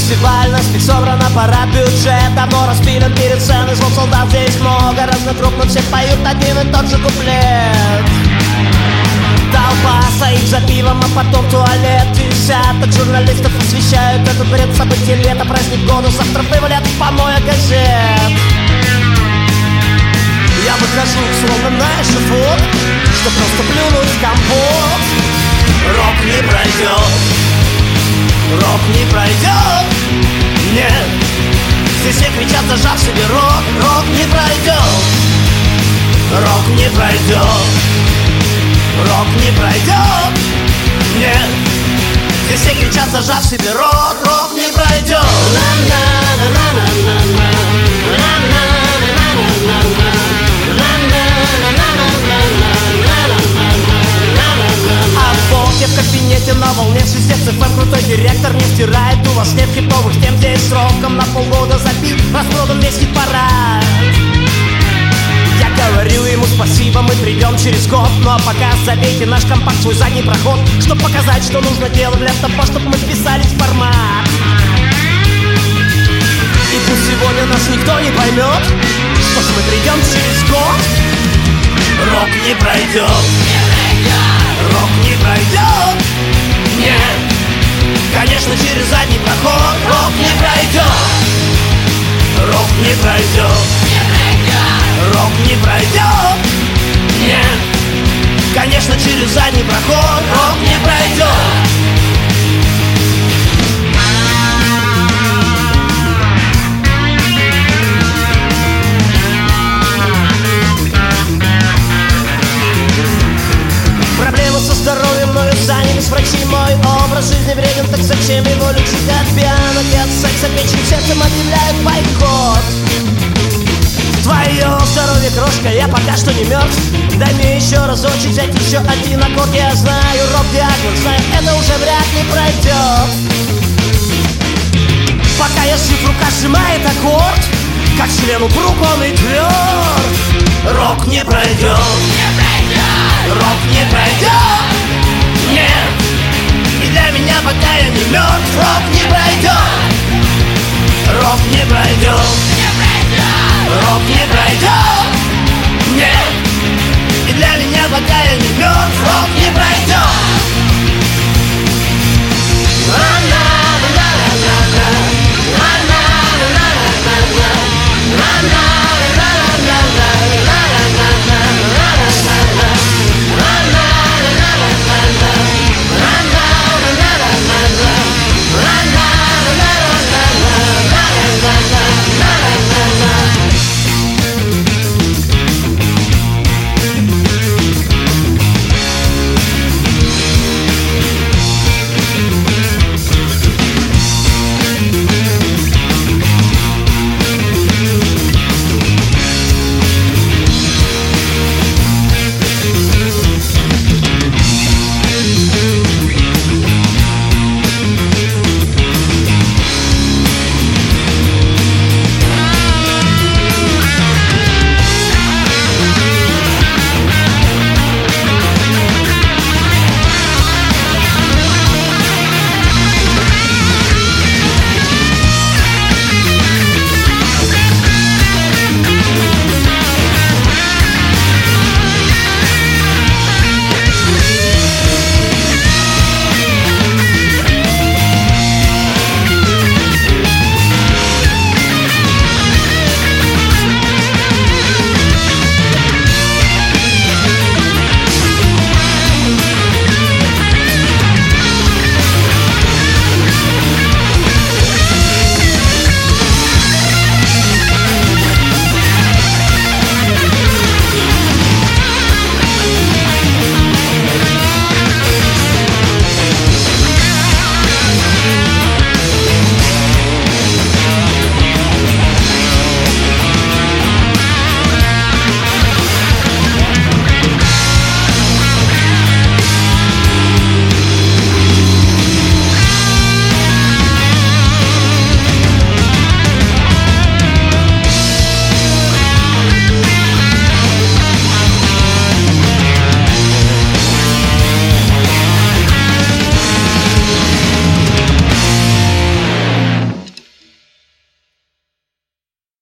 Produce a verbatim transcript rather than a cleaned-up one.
фестиваль, на спик собран аппарат, бюджет давно распилен перед сценой. Слов солдат здесь много, разных групп, но все поют один и тот же куплет. Толпа стоит за пивом, а потом туалет. Десяток журналистов освещают этот бред. События лета, праздник года, завтра вывалят помоя газет. Я выхожу, словно на эшафот, что просто плюнуть в компот. Рок не пройдет, рок не пройдет, нет. Здесь все кричат, зажав себе рот. Рок не пройдет, рок не пройдет, рок не пройдет, нет. Здесь все кричат, зажав себе рот. Рок не пройдет. А вот я в кабинете на волне свистец эф эм. Крутой директор не стирает. У вас нет хитовых тем, здесь сроком на полгода забит. Распродан весь хит-парад. Я говорил ему спасибо, мы придем через год. Ну а пока забейте наш компакт, свой задний проход, чтоб показать, что нужно делать для того, чтобы мы вписались в формат. И пусть сегодня нас никто не поймет, что ж мы придем через год. Рок не пройдет, рок не пройдет, нет. Конечно, через задний проход. Рок не пройдет, рок не пройдет, рок не пройдет, нет. Конечно, через задний проход. Рок не пройдет. Проблемы со здоровьем, но и занялись врачи. Мой образ жизни вреден, так зачем его лечить? От пьянок и от секса печень сердцем объявляют бойкот. Твое здоровье, крошка, я пока что не мертв. Дай мне еще разочек взять еще один аккорд. Я знаю, рок-диагноз, знаю, это уже вряд ли пройдет. Пока я жив, рука сжимает аккорд, как член упруг он и тверд. Рок не пройдет, рок не пройдет, нет. И для меня пока я не мертв. Рок не пройдет,